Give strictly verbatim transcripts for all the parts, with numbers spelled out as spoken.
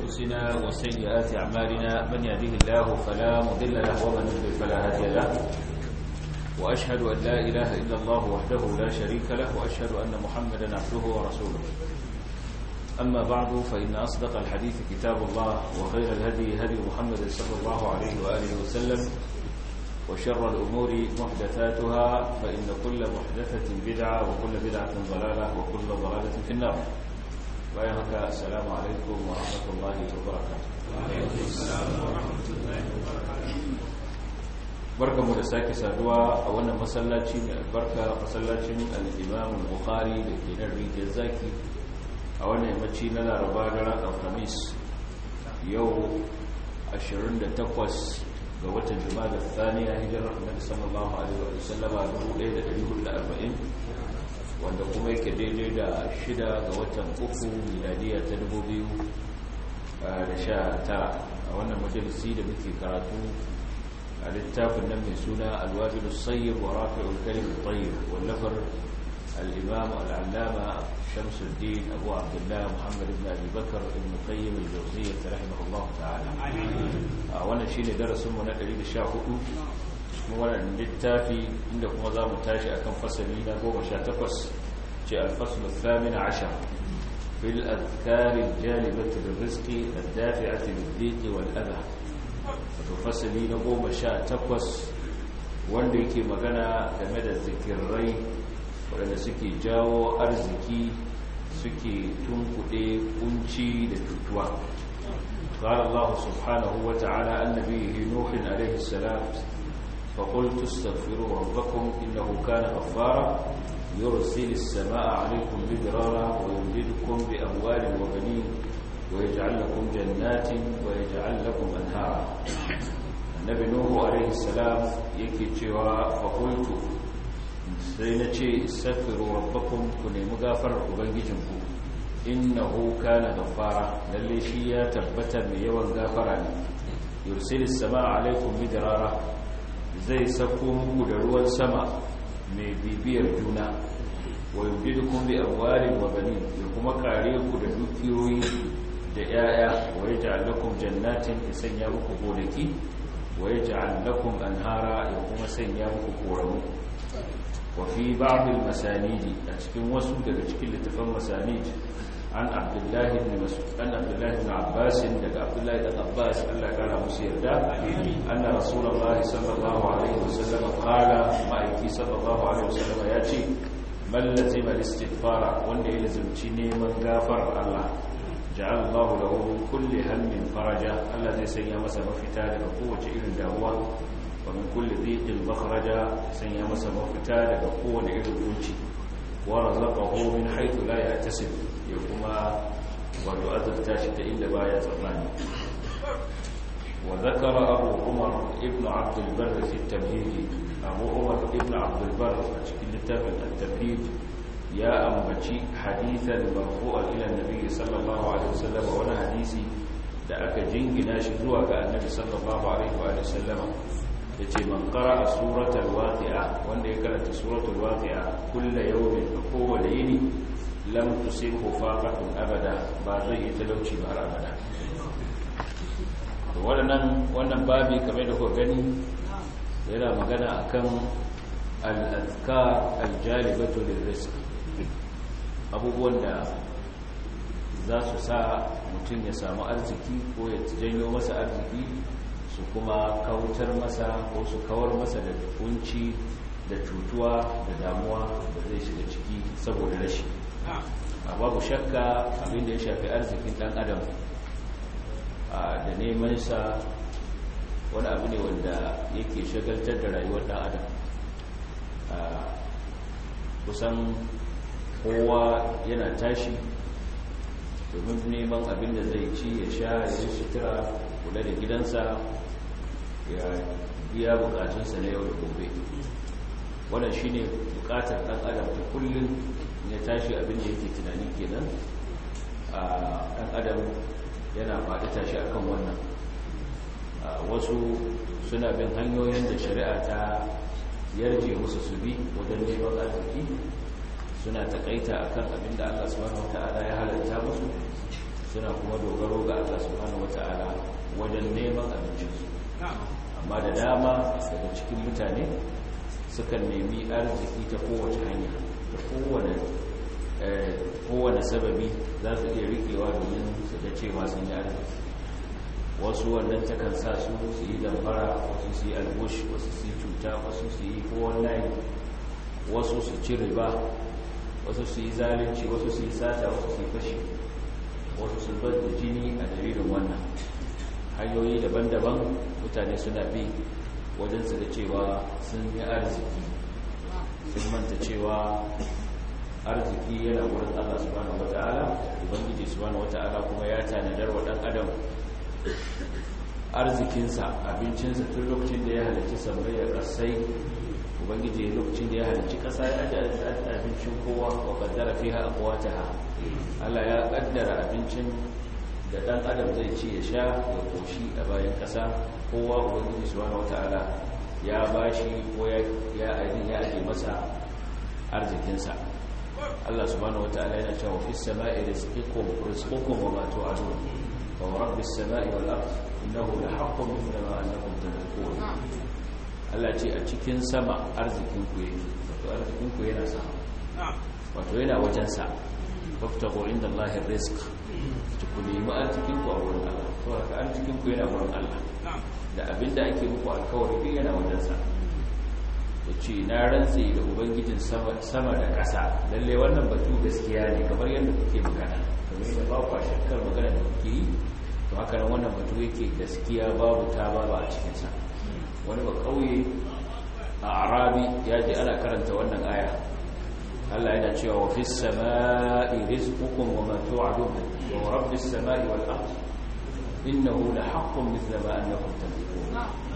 أنفسنا وسيئات أعمالنا من يهده الله فلا مضل له ومن يضلل فلا هادي له وأشهد أن لا إله إلا الله وحده لا شريك له وأشهد أن محمدا عبده ورسوله أما بعد فإن أصدق الحديث كتاب الله وخير الهدي هدي محمد صلى الله عليه وآله وسلم وشر الأمور محدثاتها فإن كل محدثة بدعة وكل بدعة ضلالة وكل ضلالة في النار. وأيهك السلام عليكم ورحمة الله وبركاته. وعليكم السلام ورحمة الله وبركاته. بركة مدساك سادوا أولا مسلاتي من البركة مسلاتي الإمام البخاري لكي نرغي جزاكي أولا يمتشي لنا ربادنا الخميس يوم عشرين تقوس ga watan Jumada Thaniya hijirar Annabi sallallahu alaihi wa sallama dubu ɗaya da ɗari hudu da arba'in wanda kuma yake daidai da shida ga watan uku miladiya ta dubu biyu da sha tara a wannan majalisi da muke karatu a littafin nan mai suna Al-Wabil As-Sayyib wa Rafi'ul Kalim At-Tayyib wallafar al-Imam al-Allama Shamsuddin Abu Abdullah Muhammad ibn Abi Bakr ibn Qayyim al-Jawziyyah rahimahullah ta'ala. A wannan shine darasin mu na ɗari da sha hudu kuma wannan littafi inda kuma zamu tashi akan fasali na goma sha takwas ce al-fasl al-thamin ashar fil adhkar al-jalibah lir-rizqi ad-dafi'ah lid-dhiq wal-adha. To fasali na goma sha takwas wanda yake magana game da zikirai waɗanda suke jawo arziki suke tunkuɗe kunci da tutuwa. قال الله سبحانه وتعالى عن نبيه نوح عليه السلام فقلت استغفروا ربكم إنه كان غفارا يرسل السماء عليكم مدرارا ويمددكم بأموال وبنين ويجعل لكم جنات ويجعل لكم أنهارا. النبي نوح عليه السلام يكتوى فقلت سينتي استغفروا ربكم كن مغافر وبنجنكم innahu kana ghaffara lalle shi ya tabbata mai yawan gafara ne yursilis samaa alaikum midrara zai sako muku da ruwan sama mai bibiyar juna wa yumdidukum bi amwalin wa banin ya kuma kare ku da dukiyoyi da yaya wa yaj'al lakum jannatin sanya muku gonaki wa yaj'al lakum anhara ya kuma sanya muku koramu wa fi ba'd al-masanid a cikin wasu daga cikin littafan masanid عن عبد الله بن مسعود عن عبد الله بن عباس عند عبد الله بن عباس الله قال مسيردا أن رسول الله صلى الله عليه وسلم قال ما يكي صلى الله عليه وسلم ياتي من لزم الاستغفار وان يلزمتي neman gafar Allah جعل الله له من كل هم فرجا الله zai sanya masa mafita daga kowace irin damuwa wa min kulli dhiqin makhraja sanya masa mafita daga kowace irin kunci wa razaqahu min haythu la yahtasib ya kuma wato azurta shi ta inda baya tsammani. Wa zakara Abu Umar ibn Abd al-Barr fi at-Tamhid. Abu Umar ibn Abd al-Barr a cikin littafin at-Tamhid ya ambaci hadithan marfu'an ila an-nabi sallallahu alaihi wasallam wa hadisi da aka jingina shi zuwa ga annabi sallallahu alaihi wa sallam yace man qara'a suratul waqi'a wanda ya karanta suratul waqi'a kullu yawmin kowace yini lam tusibhu faqatun abada ba zai yi talauci ba har abada. To wannan wannan babi kamar da kuka gani yana magana akan al-azkar al-jalibatu lirrizq, abubuwan da za su sa mutum ya samu arziki ko ya janyo masa arziki su kuma kautar masa ko su kawar masa da kunci da cutuwa da damuwa da zai shiga ciki saboda rashi. Babu shakka abinda ya shafi arzikin dan adam da neman sa wani abu ne wanda yake shagaltar da rayuwar dan adam. Kusan kowa yana tashi domin neman abinda zai ci ya sha ya yi sutura kula da gidansa ya biya bukatunsa na yau da gobe. Wannan shine bukatar dan adam ta kullum ya tashi abin da yake tunani kenan. A ɗan adam yana faɗi tashi akan wannan. Wasu suna bin hanyoyin da shari'a ta yarje musu su bi wajen neman arziki, suna takaita akan abin da Allah subhanahu wataala ya halatta musu, suna kuma dogaro ga Allah subhanahu amma da dama daga cikin mutane sukan nemi arziki ta kowace hanya da kowane kowane sababi za su iya rikewa domin su ga cewa sun yi arziki. Wasu wannan takan sa su su yi damfara, wasu su yi albush, wasu su yi cuta, wasu su yi kowane layi, wasu su ci riba, wasu su yi zalunci, wasu su yi sata, wasu su yi fashi, wasu su bar da jini a dalilin wannan. Hanyoyi daban-daban mutane suna bi wajen su da cewa sun yi arziki, sun manta cewa arziki yana wurin Allah subhanahu wata'ala. Ubangiji subhanahu wata'ala kuma ya tanadar wa dan adam arzikinsa, abincinsa tun lokacin da ya halarci sammai da ƙasai. Ubangiji lokacin da ya halarci ƙasa ya ajiye abincin kowa wa qaddara fiha aqwataha. Allah ya kaddara abincin da dan adam zai ci ya sha ya koshi a bayan ƙasa. Kowa Ubangiji subhanahu wata'ala ya bashi ko ya ya ya aje masa arzikinsa. Allah subhanahu wata'ala yana cewa fis sama'i rizqukum rizqukum wa ma tu'adun wa rabbis sama'i wal ard innahu lahaqqun mithla ma annakum tadhkurun. Allah ce a cikin sama arzikin ku yake, wato arzikin ku yana sama, wato yana wajen sa. Faftahu inda Allahi rizq, ku nemi arzikin ku a wurin Allah. To haka arzikin ku yana wurin Allah, da abinda ake muku alkawari yana wajen sa. ce na rantse da ubangijin sama da ƙasa, lalle wannan batu gaskiya ne kamar yadda kuke magana, kamar yadda ba kwa shakkar magana da kuke yi, to haka nan wannan batu yake gaskiya, babu ta babu a cikinsa. Wani ba kauye a arabi ya ji ana karanta wannan aya, Allah yana cewa wa fis sama'i rizqukum wa ma tu'adun wa rabbis sama'i wal ard innahu la haqqun mithla ma annakum tanṭiqun.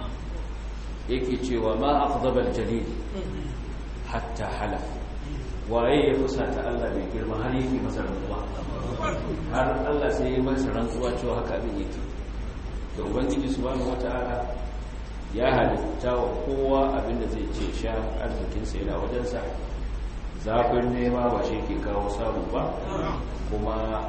Yake cewa ma afdabal jalil hatta halaf, waye ya fusata Allah bai girma har yake masa rantsuwa, har Allah sai ya masa rantsuwa cewa haka abin yake. Da ubangiji subhanahu wata'ala ya halitta wa kowa abinda zai ce sha, arzikinsa yana wajensa. Zafin nema ba shi ke kawo samu ba, kuma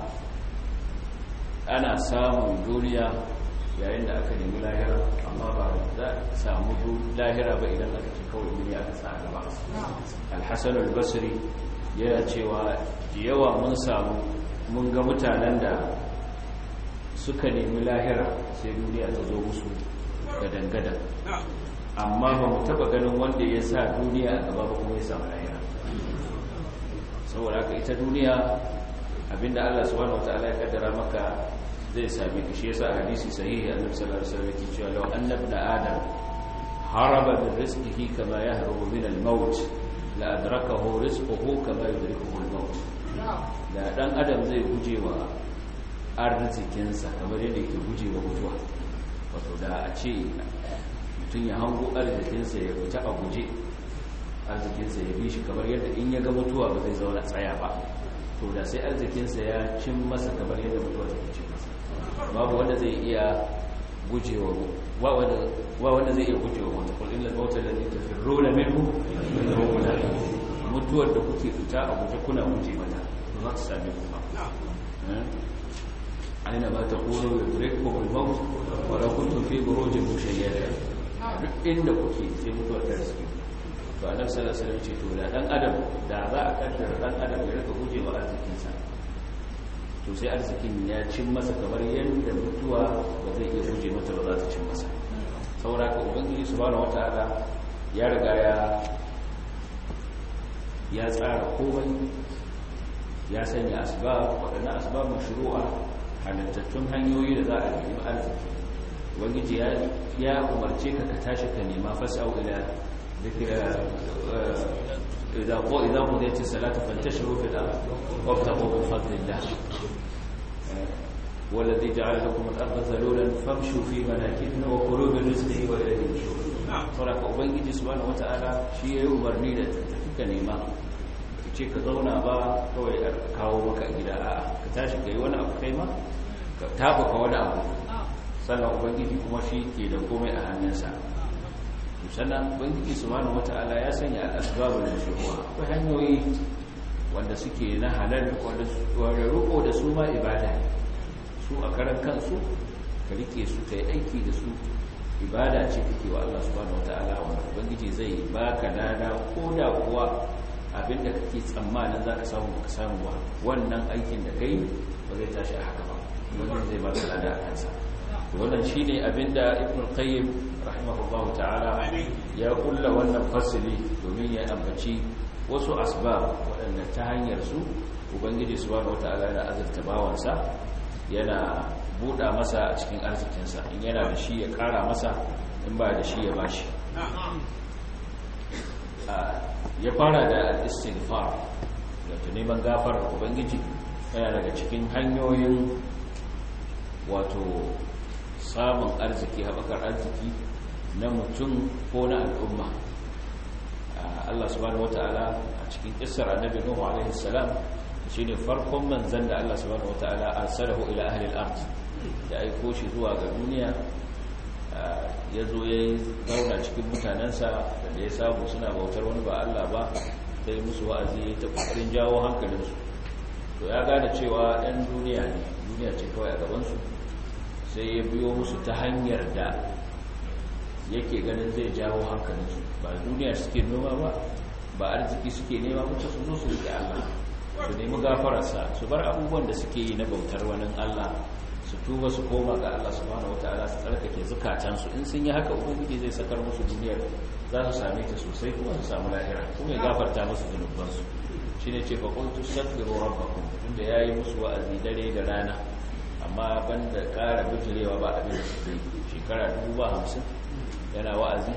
ana samun duniya yayin da aka nemi lahira, amma ba za a samu lahira ba idan aka ce kawai duniya aka sa gaba. Al-Hasan al-Basri yana cewa yawa mun samu mun ga mutanen da suka nemi lahira sai duniya ta zo musu gadan-gadan, amma ba mu taba ganin wanda ya sa duniya a gaba ba kuma ya samu lahira. Saboda haka ita duniya abinda Allah subhanahu wataala ya kaddara maka zai sami ka. Shi yasa hadisi sahihi Annabi sallallahu alaihi wasallam yake cewa law anna ibn adam haraba min rizqihi kama yahrubu min al-maut la adrakahu rizquhu kama yudrikuhu al-maut. Da dan adam zai gujewa arzikinsa kamar yadda yake gujewa mutuwa, wato da a ce mutum ya hango arzikinsa ya fita a guje, arzikinsa ya bi shi kamar yadda in ya ga mutuwa ba zai zauna tsaya ba, to da sai arzikinsa ya cin masa kamar yadda mutuwa ta cin masa. Babu wanda zai iya gujewa wa wanda zai iya gujewa wanda kul innal mauta alladhi tafirruna minhu innahu mulaqi. Mutuwar da kuke fita a guje kuna guje mata za ta same ku ba. Aina ma taqulu yudrikum al-maut wa law kuntum fi burujin mushayyada. Duk inda kuke sai mutuwar ta riske. To Annabi sallallahu alaihi wasallam ce to da dan adam da za a kaddara dan adam ya rika gujewa arzikinsa, to sai arzikin ya cin masa kamar yadda mutuwa ba zai iya guje mata ba za ta cin masa. Saboda ka ubangiji subhanahu wataala ya riga ya ya tsara komai, ya sanya asbab, waɗannan asbab mashru'a, halittattun hanyoyi da za a nemi arziki. Ubangiji ya ya umarce ka ka tashi ka nema fasau ila ذكر إذا إذا قضيت الصلاة فانتشروا في الأرض وابتغوا من فضل الله والذي جعل لكم الأرض ذلولا فامشوا في مناكبها وكلوا من رزقه وإليه النشور. saboda ubangiji subhanahu wataala shi yayi umarni da tafi nema, kace ka zauna ba kawai a kawo maka gida, a'a ka tashi kai wani abu kai ma ka tabuka wani abu, sannan ubangiji kuma shi ke da komai a hannunsa. Sannan ubangiji subhanahu wata'ala ya sanya al-asbabul mashru'a, akwai hanyoyi wanda suke na halal wanda ruko da su ma ibada ne, su a karan kansu ka rike su kai aiki da su ibada ce kake wa Allah subhanahu wataala wanda ubangiji zai baka lada ko da kuwa abinda kake tsammanin zaka samu ka samu ba wannan aikin da kai ba zai tashi a haka ba wannan zai baka lada a kansa wannan shine abinda Ibn al-Qayyim rahimahullahu ta'ala ya kulla wannan fasili domin ya ambaci wasu asbab waɗanda ta hanyar su ubangiji subhanahu wataala yana azurta bawansa yana buɗa masa a cikin arzikinsa in yana da shi ya ƙara masa in ba da shi ya bashi ya fara da al-istighfar wato neman gafarar ubangiji yana daga cikin hanyoyin wato samun arziki haɓakar arziki na mutum ko na al'umma. Allah subhanahu wata'ala a cikin kissar annabi Nuhu alaihi salam shine farkon manzon da Allah subhanahu wata'ala arsalahu ila ahli al-ard da aiko shi zuwa ga duniya yazo yayi zauna cikin mutanansa da ya samu suna bautar wani ba Allah ba sai musu wa'azi ta kokarin jawo hankalinsu to ya gane cewa ɗan duniya ne duniya ce kawai a gaban su sai ya biyo musu ta hanyar da yake ganin zai jawo hankalinsu ba duniya suke noma ba ba arziki suke nema mutu su zo su riƙe Allah su nemi gafararsa su bar abubuwan da suke yi na bautar wani Allah su tuba su koma ga Allah subhanahu wataala su tsarkake zukatansu in sun yi haka ubangiji zai sakar musu duniyar za su same ta sosai kuma su samu lahira kuma ya gafarta musu zunubansu shine ce fa qultu astaghfiru rabbakum inda yayi musu wa'azi dare da rana amma banda ƙara bijirewa ba abin da suke shekara dubu ba hamsin yana wa'azi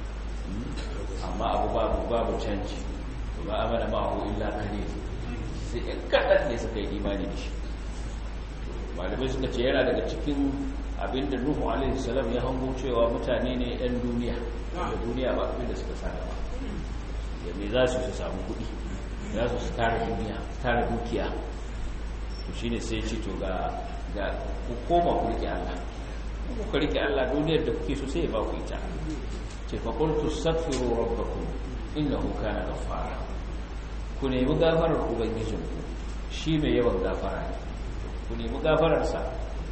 amma abu babu babu canji ba amana ma'ahu illa qalil sai in kadan ne suka yi imani da shi malamai suka ce yana daga cikin abinda Nuhu alaihi salam ya hango cewa mutane ne ɗan duniya da duniya ba abinda suka sani ba ya me za su su samu kuɗi za su su tara duniya tara dukiya to shine sai ce to ga ga ku koma ku riƙe Allah ku riƙe Allah duniyar da kuke so sai ya ba ku ita ce fa qultu astaghfiru rabbakum innahu kana ghaffara ku nemi gafarar ubangijinku shi mai yawan gafara ne ku nemi gafararsa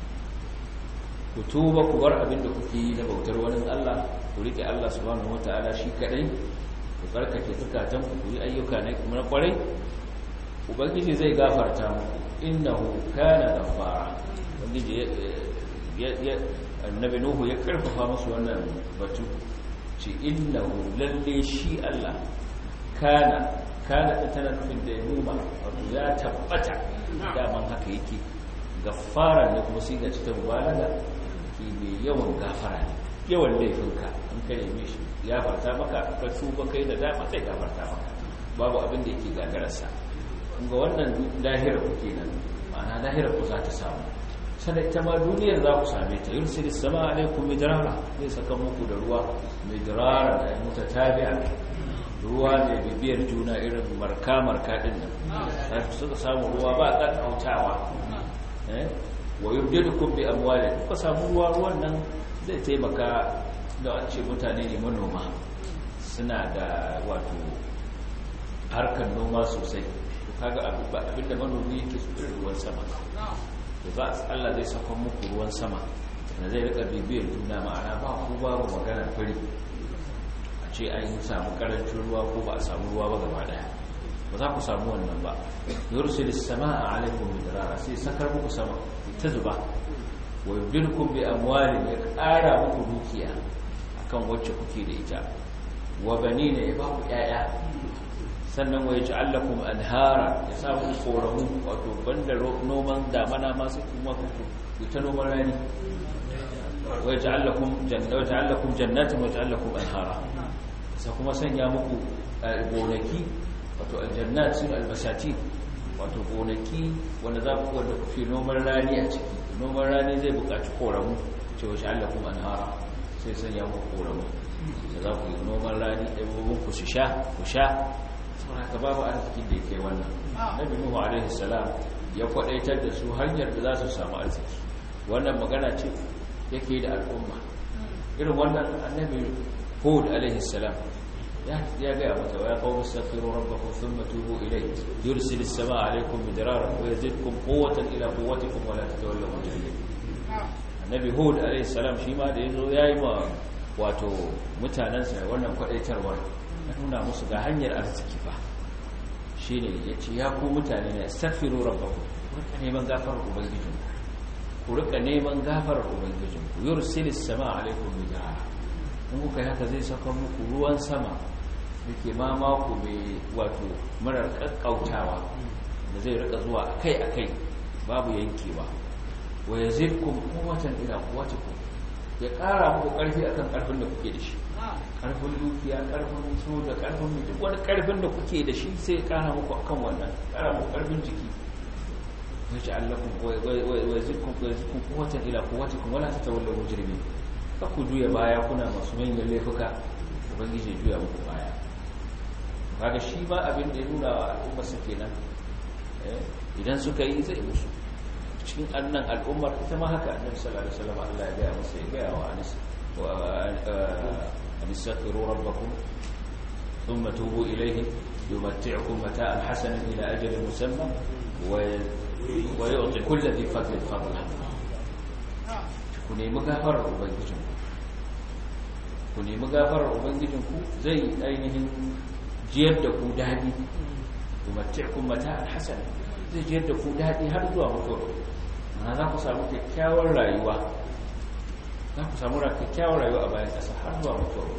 ku tuba ku bar abin da kuke yi na bautar wani Allah ku riƙe Allah subhanahu wataala shi kadai ku tsarkake zukatan ku yi ayyuka na kuma kwarai ubangiji zai gafarta muku innahu kana ghaffara ubangiji ya annabi Nuhu ya karfafa musu wannan batu ce innahu lalle shi Allah kana kana tana nufin da yuma wato ya tabbata daman haka yake gaffara ne kuma sai ga ta mubalaga ki mai yawan gafara ne yawan laifinka in ka neme shi ya farta maka ka tuba kai da dama sai gafarta maka babu abin da yake gagararsa kun ga wannan lahira ku kenan ma'ana lahira ku za ta samu sada ita ma duniyar za ku same ta yursilis sama alaikum midrara zai saka muku da ruwa midrara da mutatabi'a ruwa ne bibiyar juna irin marka marka din nan sai suka samu ruwa ba ka kautawa eh wa yubdilukum bi amwalin ku samu ruwa ruwan nan zai taimaka da an ce mutane ne manoma suna da wato harkar noma sosai kaga abinda manomi yake su ruwan sama to za Allah zai saka muku ruwan sama da zai rika bibiyar juna ma'ana ba ku babu magana fari a ce an samu karancin ruwa ko ba a samu ruwa ba gaba daya ba za ku samu wannan ba yursilis samaa alaikum midrara sai sakar muku sama ta zuba wa yubdilukum bi amwalin ya ƙara muku dukiya akan wacce kuke da ita wa banina ya ba ku ƴaƴa sannan wa yaj'al lakum anhara ya sa muku koramu wato banda noman damana ma sai kuma ku ta noman rani wa yaj'al lakum jannatan wa yaj'al lakum jannatin wa yaj'al lakum anhara sai kuma sanya muku gonaki wato aljannat sun albasati wato gonaki wanda za ku wanda kuke noman rani a ciki noman rani zai buƙaci koramu cewa sha Allah kuma anhara sai sanya muku koramu da za ku yi noman rani ɗaibobin ku su sha ku sha saboda haka babu arzikin da ya kai wannan nabi Nuhu alaihi salam ya kwadaitar da su hanyar da za su samu arziki wannan magana ce yake da al'umma irin wannan annabi Hud alaihi salam ya gaya mata wa ya kawo mustaqiru rabbakum thumma tubu ilayhi yursilis samaa alaykum midrara wa yazidkum quwwatan ila quwwatikum wa la tatawallaw mujrimin annabi hud alayhi salam shi ma da yazo yayi ma wato mutanansa wannan kwadaitarwa ya nuna musu ga hanyar arziki fa shine yace ya ku mutane ne astaghfiru rabbakum ku neman gafarar ubangijinku ku rika neman gafarar ubangijinku yursilis samaa alaikum bijarah in kuka haka zai saka muku ruwan sama dake ma mako mai wato marar kakkautawa da zai rika zuwa akai-akai babu yankewa wa yazidkum quwwatan ila quwwatikum ya kara muku karfi akan karfin da kuke da shi karfin dukiya karfin soja karfin duk wani karfin da kuke da shi sai ya kara muku akan wannan kara muku karfin jiki yace allakum wa yazidkum yazidkum quwwatan ila quwwatikum wala tatawallaw mujrimin ku juya baya kuna masu manyan laifuka ubangiji juya muku baya kaga shi ba abin da ya nuna wa al'ummar su kenan idan suka yi zai musu cikin annan al'ummar ita ma haka annabi sallallahu alaihi wasallam Allah ya ga musu ya ga wa anis wa anistaghfiru rabbakum thumma tubu ilayhi yumatti'ukum mata'an hasanan ila ajalin musamma wa wa yu'ti kulli dhi fadlin fadlah ku nemi gafarar ubangijinku ku nemi gafarar ubangijinku zai ainihin jiyar da ku dadi umatti'ukum mata'an hasan zai jiyar da ku dadi har zuwa mutuwa ana za ku samu kyakkyawar rayuwa za ku samu kyakkyawar rayuwa a bayan ƙasa har zuwa mutuwa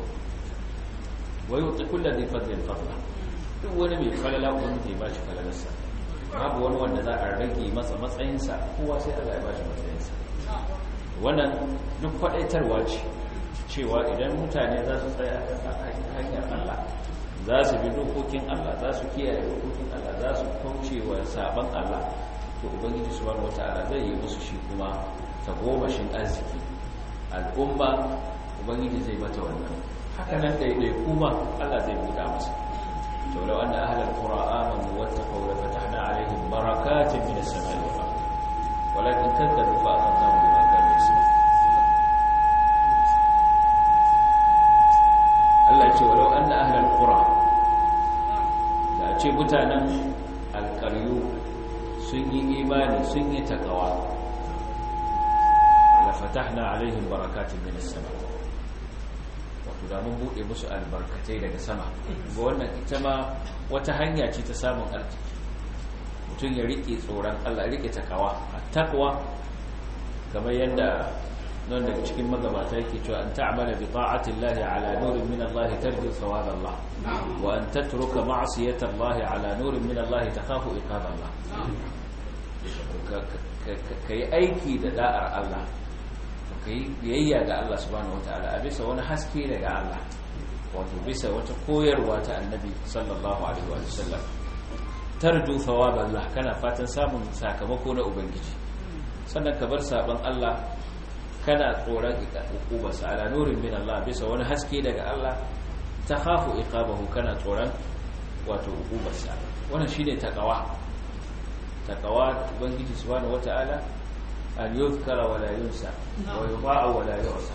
wai yuti kullu dhi fadlin fadla duk wani mai falala wani zai ba shi falalarsa babu wani wanda za a rage masa matsayinsa kowa sai Allah ya ba shi matsayinsa wannan duk faɗaitarwa ce cewa idan mutane za su tsaya a hanyar Allah za su bi dokokin Allah za su kiyaye dokokin Allah za su kauce wa saban Allah to ubangiji subhanahu wataala zai yi musu shi kuma ta gomashin arziki al'umma ubangiji zai mata wannan haka nan daidai kuma Allah zai buɗa masa to law anna ahlal qura amanu wattaqaw la fatahna alaihim barakatin minas samai wal ardh walakin kadzabu fa akhadnahum bima kanu yaksibun Allah ya ce walau anna ahlal qura da ce mutanen alqaryu sun yi imani sun yi takawa la fatahna alaihim barakatin minas sama wato da mun bude musu albarkatai daga sama ga wannan ita ma wata hanya ce ta samun arziki mutum ya rike tsoron Allah ya rike takawa at-taqwa kamar yadda nan daga cikin magabata yake cewa an ta'amala bi ta'ati Allah ala nurin min Allah tarju thawab Allah wa an tatruka ma'siyata Allah ala nurin min Allah takhafu iqab Allah kai aiki da da'ar Allah kai biyayya ga Allah subhanahu wataala a bisa wani haske daga Allah wato bisa wata koyarwa ta Annabi sallallahu alaihi wa sallam tarju thawab Allah kana fatan samun sakamako na ubangiji sannan ka bar saban Allah kana tsoron hukubarsa ala nurin min Allah bisa wani haske daga Allah ta khafu iqabahu kana tsoron wato hukubarsa wannan shine takawa takawa ubangiji subhanahu wataala an yuzkara wa la yunsa wa yuba'a wa la yu'sa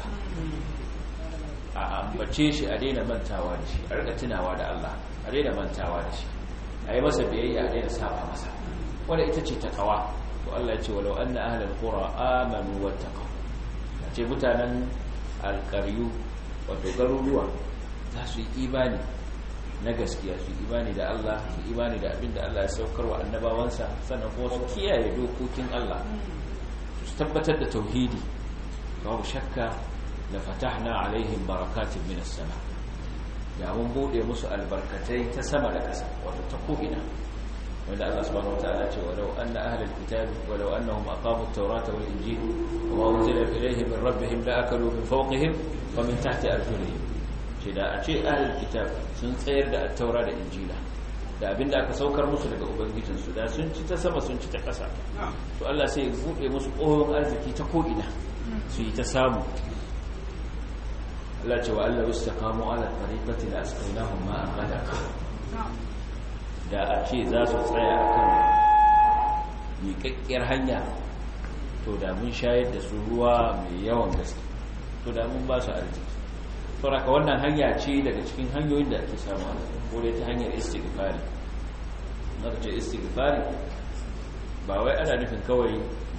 a ambace shi a daina mantawa da shi a rika tunawa da Allah a daina mantawa da shi ayi masa biyayya a daina saba masa wanda ita ce takawa to Allah ya ce walau anna ahlal qura amanu wattaqaw ce mutanen alƙaryu wato garuruwa za su yi imani na gaskiya su yi imani da Allah su yi imani da abin da Allah ya saukar wa annabawansa sannan kuma su kiyaye dokokin Allah su tabbatar da tauhidi babu shakka la fatahna alaihim barakatin minas sama da mun bude musu albarkatai ta sama da ƙasa wato ta ko'ina wanda Allah subhanahu wataala ce walau anna ahlal kitab walau annahum aqamu at-taurata wal injil wa unzila ilayhim min rabbihim la akalu min fawqihim wa min tahti arjulihim ce da a ce ahlul kitab sun tsayar da at-taura da injila da abinda aka saukar musu daga ubangijin su da sun ci ta sama sun ci ta ƙasa to Allah sai ya bude musu ƙohon arziki ta ko'ina su yi ta samu Allah ce wa Allah istaqamu ala tariqati la asqaynahum ma'an ghadaqa da a ce za su tsaya a kan miƙaƙƙiyar hanya to da mun shayar da su ruwa mai yawan gaske to da mun ba su arziki sauraka wannan hanya ce daga cikin hanyoyin da ake samu arziki ko dai ta hanyar istighfari na ce istighfari ba wai ana nufin kawai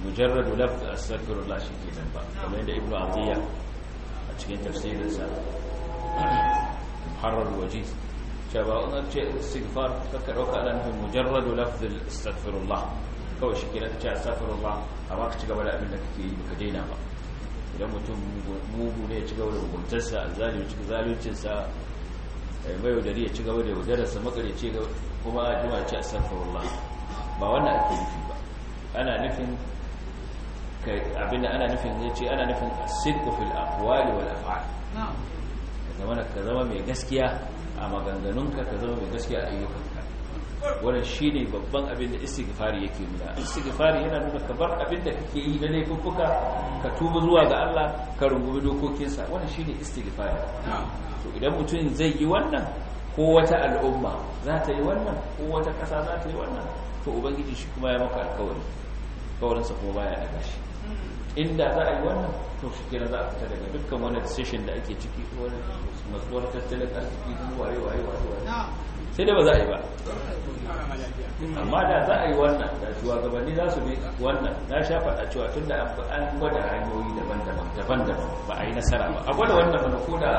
mujarradu lafz astaghfirullah shikenan ba kamar yadda ibnu atiya a cikin tafsirinsa muharrar wajiz cewa wannan ce istighfar kaka dauka ana nufin mujarradu lafz astaghfirullah kawai shikenan ka ce astaghfirullah amma ka ci gaba da abin da kake yi ka daina ba idan mutum mugu ne ya ci gaba da muguntarsa zalimi ci zaluncinsa mai yaudari ya ci gaba da yaudararsa makareci kuma a jima ce astaghfirullah ba wannan ake nufi ba ana nufin abinda ana nufin ya ce ana nufin asidku fil aqwali wal af'al ka zama mai gaskiya a maganganunka ka zama mai gaskiya a ayyukanka wannan shine babban abin da istighfari yake nuna istighfari yana nuna ka bar abin da kake yi na laifuffuka ka tuba zuwa ga Allah ka rungumi dokokinsa wannan shine istighfari to idan mutum zai yi wannan ko wata al'umma za ta yi wannan ko wata ƙasa za ta yi wannan to ubangiji shi kuma ya maka alƙawari kawarinsa kuma baya daga shi inda za a yi wannan to shi kenan za a fita daga dukkan wani decision da ake ciki wani matsuwar tattalin arziki don waye waye waye sai da ba za a yi ba amma da za a yi wannan da shugabanni za su bi wannan na sha faɗa cewa tun da an gwada hanyoyi daban-daban daban-daban ba a yi nasara ba a gwada wannan ba ko da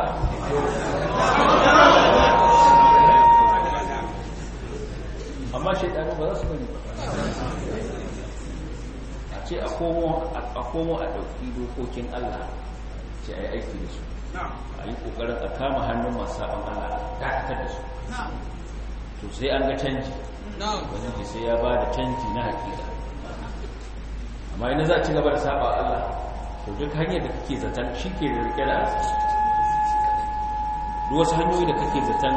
amma shaidanu ba za su bane ba a ce a komo a ɗauki dokokin Allah ce a yi aiki da su a yi ƙoƙarin a kama hannun masu saɓon Allah dakatar da su to sai an ga canji wani sai ya ba da canji na hakika amma ina za a ci gaba da saba Allah to duk hanyar da kake zaton shi ke da rike da arziki duk wasu hanyoyi da kake zaton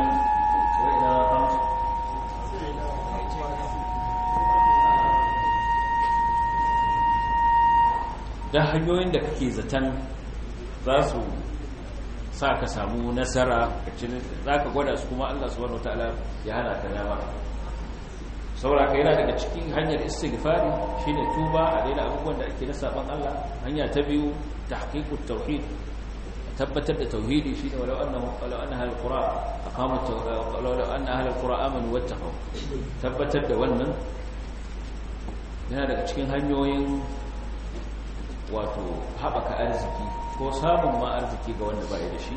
da hanyoyin da kake zaton za su sa ka samu nasara za ka gwada su kuma Allah subhanahu wataala ya hana ka dama saboda ka yana daga cikin hanyar istighfari shine tuba a daina abubuwan da ake na saban Allah hanya ta biyu tahqiqut tauhid tabbatar da tauhidi shine walau annahu walau anna ahlul qura aqamu walau anna ahlul qura amanu wattaqu tabbatar da wannan yana daga cikin hanyoyin wato haɓaka arziki ko samun ma arziki ga wanda bai da shi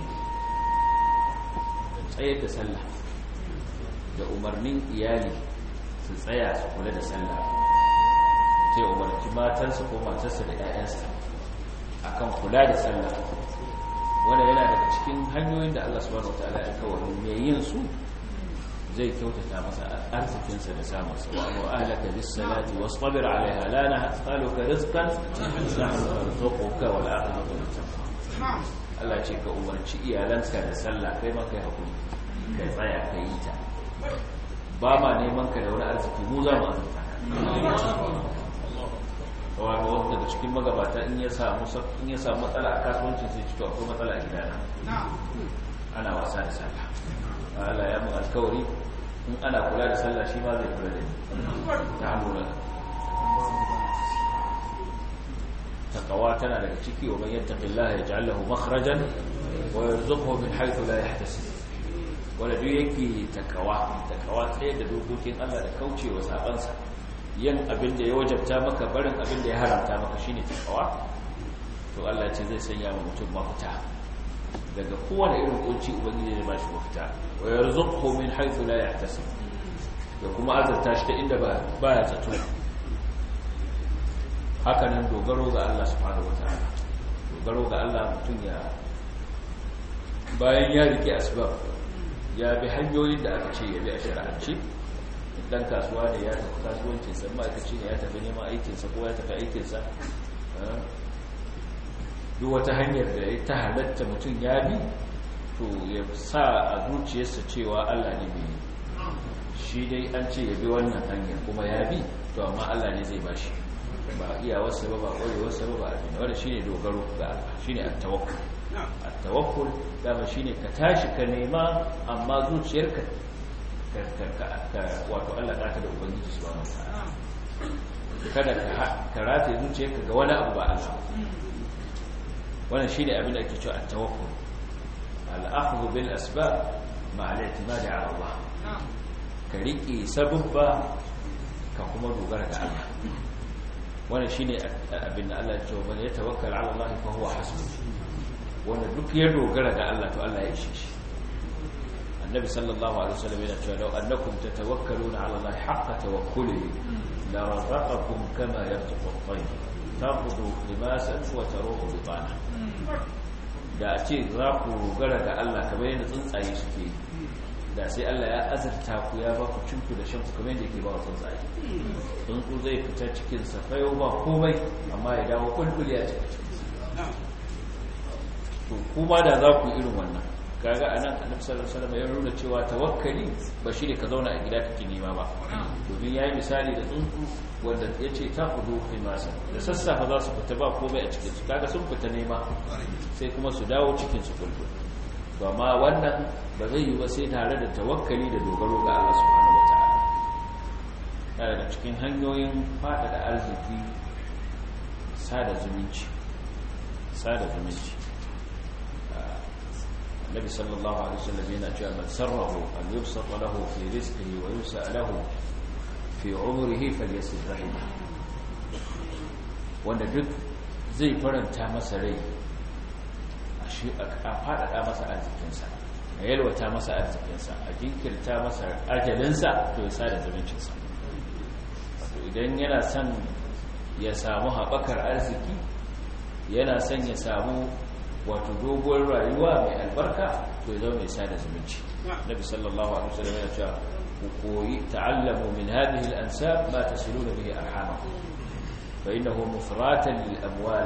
tsayar da sallah da umarnin iyali su tsaya su kula da sallah sai umarci matarsa ko matarsa da 'ya'yansa akan kula da sallah wanda yana daga cikin hanyoyin da Allah subhanahu wataala ya kawo mai yin su zai kyautata masa arzikinsa da samunsa wa amma ahlaka bis salati wastabir alaiha la nas'aluka rizqan nahnu narzuquka wal aqibatu lit taqwa Allah ce ka umarci iyalanka da sallah kai ma kai hakuri kai tsaya kai yi ta ba ma neman ka da wani arziki mu za mu azurta wato wanda daga cikin magabata in ya samu in ya samu matsala a kasuwancin sai ci to akwai matsala a gidana ana wasa da sallah Allah ya mun alkawari in ana kula da sallah shi ma zai kula da ni ta hannun taqwa tana daga ciki wa man yattaqillaha yaj'al lahu makhrajan wa yarzuqhu min haythu la yahtasib wala duk yake taqwa taqwa tsaye da dokokin Allah da kaucewa sabansa yin abin da ya wajabta maka barin abin da ya haramta maka shine taqwa to Allah ya ce zai sanya wa mutum mafita daga kowane irin kunci ubangiji zai bashi mafita wa yarzuqhu min haythu la yahtasib da kuma azurta shi ta inda ba baya zato haka nan dogaro ga Allah subhanahu wataala dogaro ga Allah mutum ya bayan ya rike asbab ya bi hanyoyin da aka ce ya bi a shari'ance dan kasuwa ne ya tafi kasuwancin sa ma'aikaci ne ya tafi neman aikin sa ko ya tafi aikin sa duk wata hanyar da ya ta halatta mutum ya bi to ya sa a zuciyarsa cewa Allah ne mai shi dai an ce ya bi wannan hanyar kuma ya bi to amma Allah ne zai bashi ba iyawarsa ba ba ƙwarewarsa ba ba abin wanda shine dogaro ga Allah shine at-tawakkul at-tawakkul dama shine ka tashi ka nema amma zuciyarka ka wato Allah ka da ubangiji subhanahu wataala kada ka karata zuciyarka ga wani abu ba Allah wannan shine abin da ake cewa at-tawakkul al-akhdhu bil asbab ma'a al-i'timad 'ala Allah ka rike sababba ka kuma dogara ga Allah wannan shine abin da Allah ya ce wa ya tawakkal ala Allah fa huwa hasbuh wanda duk ya dogara ga Allah to Allah ya ishe shi annabi sallallahu alaihi wasallam yana cewa law annakum tatawakkaluna ala Allah haqqa tawakkulihi la razaqakum kama yarzuqu at-tayr taqudu limasan wa taruhu bitana da ce za ku dogara ga Allah kamar yadda tsuntsaye suke da sai Allah ya azurta ku ya ba ku cinku da shanku kamar yadda yake ba wa tsuntsaye tsuntsu zai fita cikin safayo ba komai amma ya dawo kulkul ya cika cikin to kuma da za ku irin wannan kaga anan annabi sallallahu alaihi wasallam ya nuna cewa tawakkali ba shi ne ka zauna a gida kake nema ba domin yayi misali da tsuntsu wanda yace ta kudu fi masa da sassafa za su fita ba komai a cikin su kaga sun fita nema sai kuma su dawo cikin su kulkul to amma wannan ba zai yi ba sai tare da tawakkali da dogaro ga Allah subhanahu wataala yana da cikin hanyoyin faɗaɗa arziki sada zumunci sada zumunci النبي صلى الله عليه وسلم يقول من سره أن يبسط له في رزقه ويسأ له في عمره فليصل رحمه wanda duk zai faranta masa rai a faɗaɗa masa arzikinsa a yalwata masa arzikinsa a jinkirta masa ajalinsa to ya sada zumuncinsa wato idan yana son ya samu haɓakar arziki yana son ya samu wato doguwar rayuwa mai albarka to zama mai sada zumunci nabi sallallahu alaihi wasallam ya ce ku koyi ta'allamu min hadhihi al-ansab ma tasiluna bihi arhamakum fa innahu mufratan lil amwal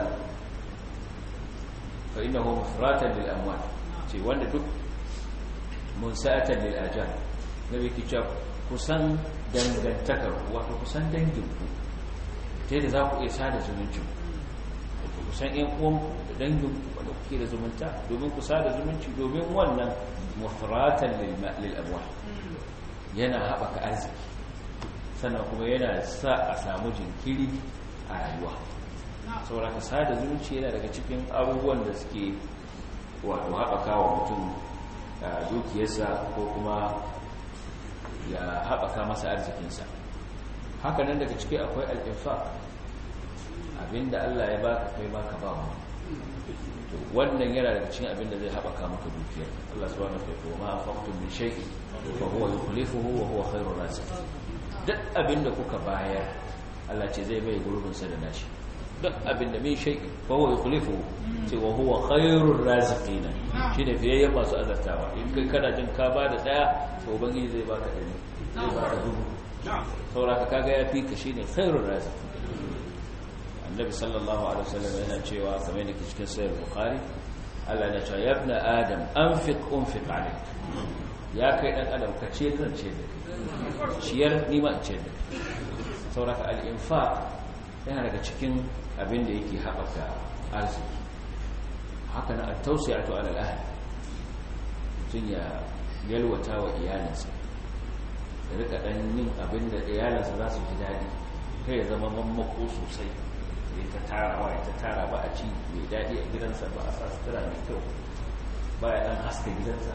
fa innahu mufratan lil amwal ce wanda duk munsatan lil ajal nabi ki ce kusan dangantakar wato kusan danginku sai da za ku iya sada zumunci kusan ƴan uwan dangin wanda kuke da zumunta domin ku sada zumunci domin wannan mufratan lil amwal yana haɓaka arziki sannan kuma yana sa a samu jinkiri a rayuwa saboda ka sada zumunci yana daga cikin abubuwan da suke wato haɓaka wa mutum dukiyarsa ko kuma ya haɓaka masa arzikinsa haka nan daga ciki akwai al-infaq abinda Allah ya baka kai baka ba mu to wannan yana daga cikin abinda zai haɓaka maka dukiyar Allah subhanahu wa ta'ala ma anfaqtum min shay'in fa huwa yukhlifuhu wa huwa khairur raziqin duk abinda kuka bayar Allah ce zai bai gurbin sa da nashi duk abinda min shay'in fa huwa yukhlifuhu ce wa huwa khairur raziqin shine fiyayyen masu azartawa in kai kana jin ka ba da daya to ubangiji zai baka dari zai baka dubu saboda kaga ya fi ka shine khairur raziqin annabi sallallahu alaihi wasallam yana cewa kamar yadda cikin sahih bukhari Allah ya ce ya ibn adam anfiq unfiq alayk ya kai dan adam ka ce zan ce da kai ciyar ni ma ce da kai saboda al-infaq yana daga cikin abin da yake haɓaka arziki haka na at-tawsi'atu ala al-ahl tun ya yalwata wa iyalinsa da rika dan yin abin da iyalinsa za su ji dadi kai ya zama mammako sosai ta tarawa ta tara ba a ci mai daɗi a gidansa ba a sa sutura mai kyau ba ya ɗan haska gidansa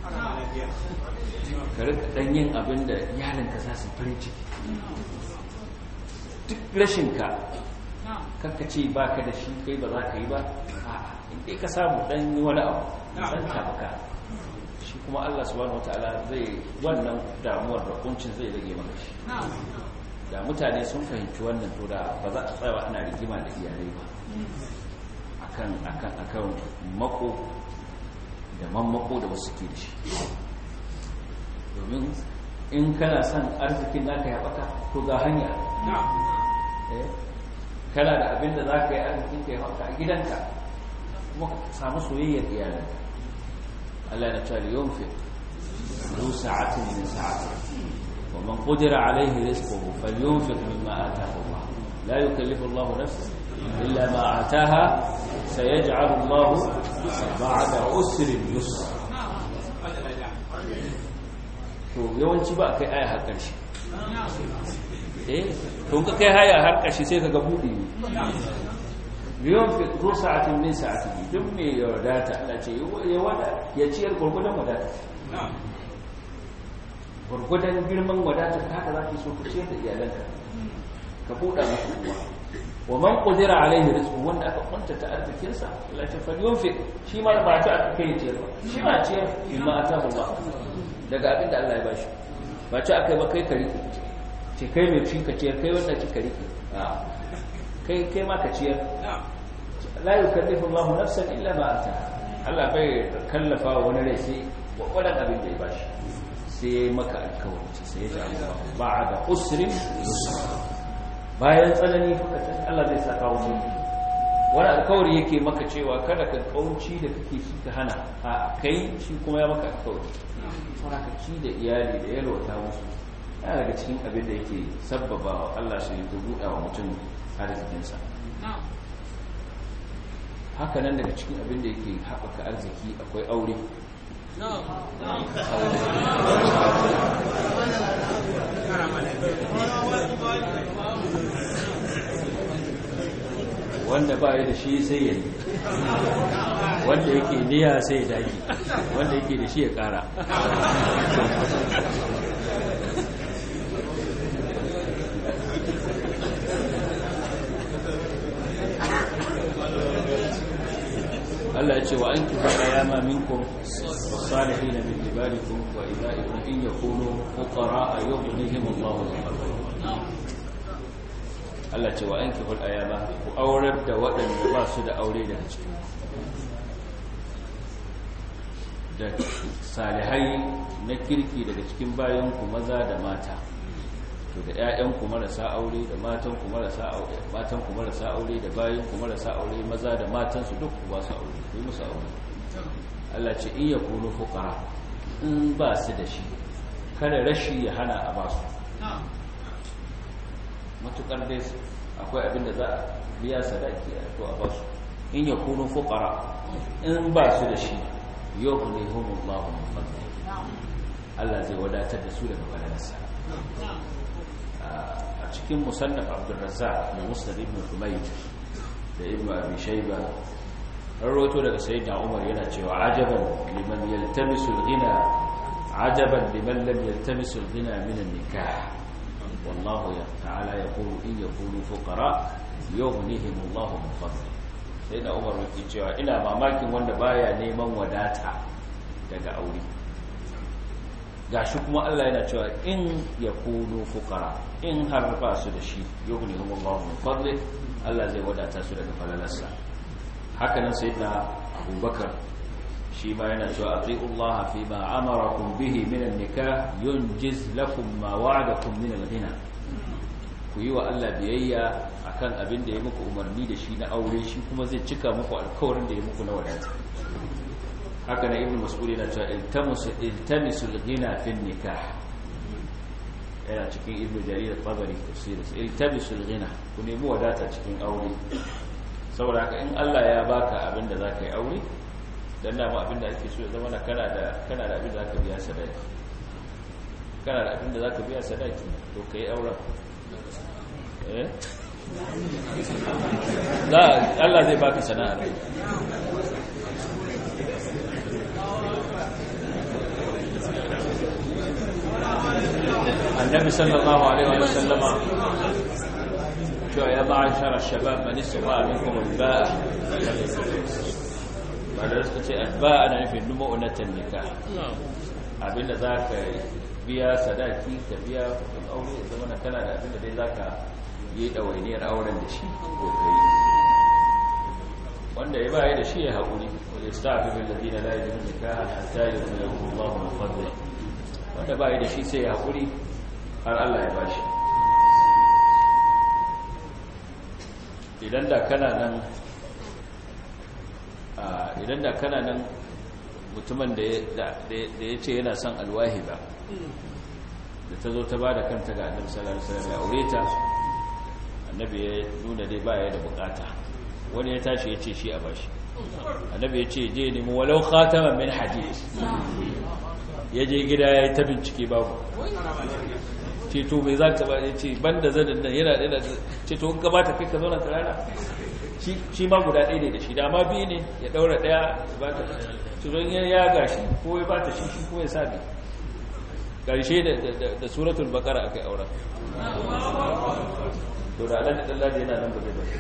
ka rika ɗan yin abin da iyalinka za su farin ciki duk rashinka kakka ce ba ka da shi kai ba za ka yi ba inda ka samu ɗan yi wani abu ɗan tabuka shi kuma Allah subhanahu wataala zai wannan damuwar da kuncin zai rage maka shi da mutane sun fahimci wannan to da ba za a tsaya ana rigima da iyalai ba akan akan akan mako da mammako da wasu ke da shi domin in kana son arzikin naka ya baka to ga hanya kana da abin da za ka yi arzikin ka ya baka a gidanka kuma ka samu soyayyar iyalanka Allah na cewa yunfiq ذو ساعة من ساعته ومن قدر عليه رزقه فلينفق مما آتاه الله لا يكلف الله نفسا إلا ما آتاها سيجعل الله بعد عسر يسر to yawanci ba kai aya har ƙarshe eh to ka kai haya har ƙarshe sai kaga buɗe yunfiq ذو ساعة من ساعته duk me ya wadata Allah ce ya wada ya ciyar gurgudan wadata gurgudan girman wadatar haka za ki so ka ciyar da iyalanka ka buɗa musu ruwa wa man qudira alaihi rizqu wanda aka kwanta ta arzikin sa la tafalunfi shi ma ba ta aka kai ce ba shi ma ce imma atahu Allah daga abin da Allah ya bashi ba ta aka yi ba kai kari ce kai mai ci ka ce kai wanda ki kari a kai kai ma ka ciyar la yukallifu Allahu nafsan illa ma ataha Allah bai kallafa wani rai sai wannan abin da ya bashi sai maka alkawari sai ya ji Allah ba'da usrin bayan tsanani fukatan Allah zai saka wani wani alkawari yake maka cewa kada ka kaunci da kake shi ka hana a kai shi kuma ya maka alkawari kuma ka ci da iyali da yalwata musu yana daga cikin abin da yake sabbaba wa Allah shi ya buɗa wa mutum arzikinsa haka nan daga cikin abin da yake haɓaka arziki akwai aure wanda ba da shi sai ya yi wanda yake niyya sai ya dage wanda yake da shi ya ƙara Allah ya ce wa anki fa ayama minkum was-salihin min ibadikum wa ibadikum in yakunu fuqara yughnihim Allahu min fadlihi Allah ce wa anki fa ayama ku aurar da waɗanda ba su da aure daga cikin da salihai na kirki daga cikin bayan ku maza da mata to da ƴaƴanku marasa aure da matanku marasa aure matanku marasa aure da bayinku marasa aure maza da matansu duk ba su aure ku musu aure Allah ce in yakunu fuqara in ba su da shi kada rashi ya hana a ba su matukar dai akwai abin da za a biya sadaki to a ba su in yakunu fuqara in ba su da shi yughnihumullahu min fadlihi Allah zai wadatar da su daga falalarsa a cikin musannaf Abdurrazzaq da Musnad ibn Humayd da Ibn Abi Shayba rawaito daga Sayyidina Umar yana cewa ajaban liman yaltamisu al-ghina ajaban liman lam yaltamisu al-ghina min an-nikah wallahu ta'ala yaqulu in yakunu fuqara yughnihim Allahu min fadlihi Sayyidina Umar yake cewa ina mamakin wanda baya neman wadata daga aure gashi kuma Allah yana cewa in yakunu fuqara in har ba su da shi yughnihumullahu min fadli Allah zai wadata su daga falalarsa haka nan sayyidina Abubakar shi ma yana cewa atiullaha fi ma amarakum bihi min an-nikah yunjiz lakum ma wa'adakum min al-ghina ku yi wa Allah biyayya akan abin da ya muku umarni da shi na aure shi kuma zai cika muku alƙawarin da ya muku na wadata haka na ibn mas'ud yana cewa iltamisu iltamisul ghina fi nikah yana cikin ibn jarir al-tabari tafsirin iltamisul ghina ku nemi wadata cikin aure saboda haka in Allah ya baka abin da zaka yi aure dan da mu abin da ake so ya zama kana da kana da abin da zaka biya sadaki kana da abin da zaka biya sadaki to kai auren eh da Allah zai baka sana'a النبي صلى الله عليه وسلم يا معشر الشباب من استطاع منكم الباء بعد ذلك الباء أنا نفي نمؤنة النكاح abinda zaka biya sadaki ka biya kudin aure zaman kana da abinda dai zaka yi dawainiyar auren da shi ko kai wanda ya bai da shi ya hakuri wanda yastafi bil ladina la yajidun nikaha hatta yughnihum Allahu min fadlihi wanda bai da shi sai ya hakuri har Allah ya bashi idan da kana nan idan da kana nan mutumin da ya ce yana son alwahiba da ta zo ta ba da kanta ga annabi sallallahu alaihi wasallam ya aure ta annabi ya nuna dai baya da bukata wani ya tashi ya ce shi a bashi annabi ya ce je nemi walau khataman min hadid ya je gida ya yi ta bincike babu ce to mai za ka ba ya ce ban da zanen nan yana ɗaya da ce to in ka bata kai ka zauna ta rana shi ma guda ɗaya ne da shi dama biyu ne ya ɗaura ɗaya ya ba ta ce don ya yaga shi ko ya ba ta shi shi ko ya sabi ƙarshe da suratul baƙara aka yi auren to da Allah da Allah yana nan ba zai ba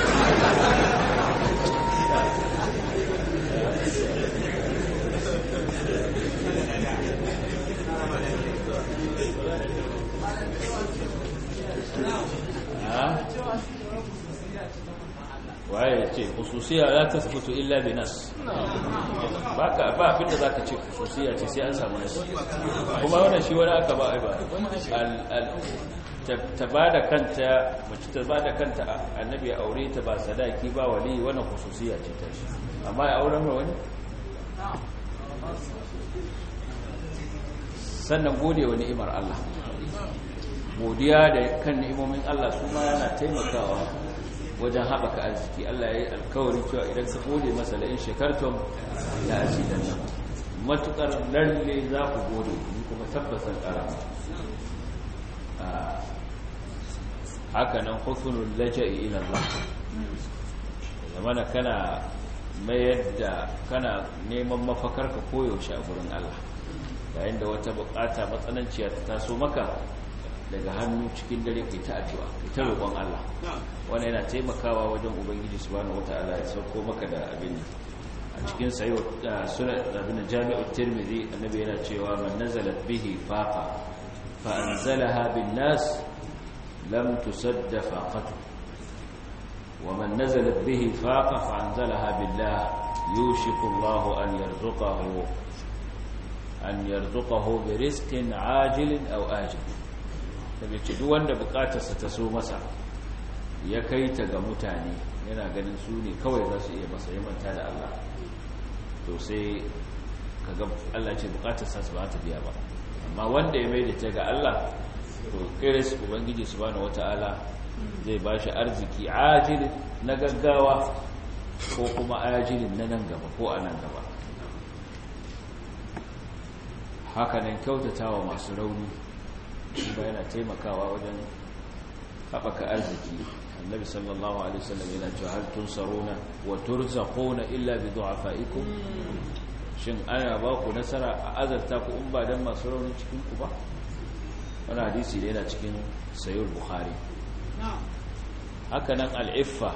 waye ce khususiya la tasbutu illa bi nas baka ba abinda zaka ce khususiya ce sai an samu nasi kuma wannan shi wani aka ba ai ba al ta bada kanta mace ta bada kanta annabi ya aure ta ba sadaki ba wali wannan khususiya ce ta shi amma ya auren wani sannan gode wa ni'imar Allah godiya da kan ni'imomin Allah su ma yana taimakawa wajen haɓaka arziki. Allah ya yi alkawari cewa idan ka gode masa la'in shekartum la azidanna matukar lalle za ku gode ni kuma tabbasan karama haka nan husnul laja'i ila Allah zamana kana mayar da kana neman mafakarka koyaushe a gurin Allah yayin da wata bukata matsananciya ta taso maka daga hannu cikin dare kai ta addu'a kai ta roƙon Allah wannan yana taimakawa wajen ubangiji subhanahu wataala ya sauko maka da abin a cikin sayo sunan abin jami'ut tirmidhi annabi yana cewa man nazalat bihi faqa fa anzalaha bin nas lam tusadda faqatu wa man nazalat bihi faqa fa anzalaha billah yushiku Allah an yarzuqahu an yarzuqahu bi rizqin ajilin aw ajil daga ce duk wanda bukatarsa ta so masa ya kai ta ga mutane yana ganin su ne kawai za su iya masa ya manta da Allah to sai kaga Allah ce bukatarsa su ba ta biya ba amma wanda ya mai da ta ga Allah to kiris ubangiji subhanahu wataala zai bashi arziki ajilin na gaggawa ko kuma ajilin na nan gaba ko a nan gaba. Haka nan kyautatawa masu rauni kuma yana taimakawa wajen haɓaka arziki. Annabi sallallahu alaihi wasallam yana cewa hal tunsaruna wa turzaquna illa bi du'afaikum, shin ana ba ku nasara a azarta ku in ba dan masu rauni cikin ku ba? Wannan hadisi ne yana cikin sahih bukhari. Haka nan al-iffa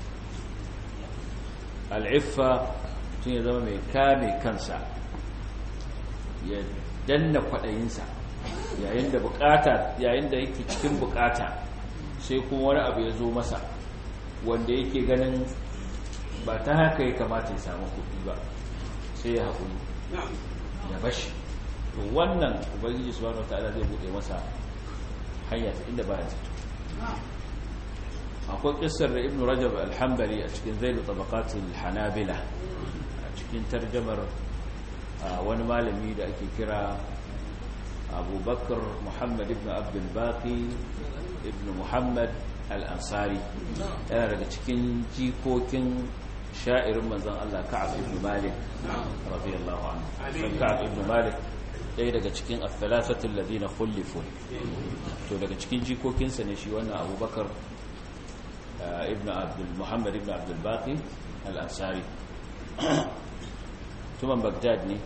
al-iffa tun ya zama mai kame kansa, ya danna kwadayinsa yayin da bukata yayin da yake cikin bukata sai kuma wani abu ya zo masa wanda yake ganin ba ta haka ya kamata ya samu kuɗi ba, sai ya haƙuri ya bashi. To wannan ubangiji subhanahu wataala zai bude masa hanya ta inda ba ya zato. Akwai kissar da Ibn Rajab al-Hanbali a cikin Zail Tabaqat al-Hanabila a cikin tarjumar wani malami da ake kira Abu Bakr Muhammad ibn Abdul Baqi ibn Muhammad al-Ansari, yana daga cikin jikokin sha'irin manzon Allah Ka'ab ibn Malik radiyallahu anhu. Ka'ab ibn Malik ɗaya daga cikin al-thalathatu alladhina khulifu, to daga cikin jikokinsa ne shi wannan Abu Bakr ibn Abdul Muhammad ibn Abdul Baqi al-Ansari. Tuman Baghdad ne,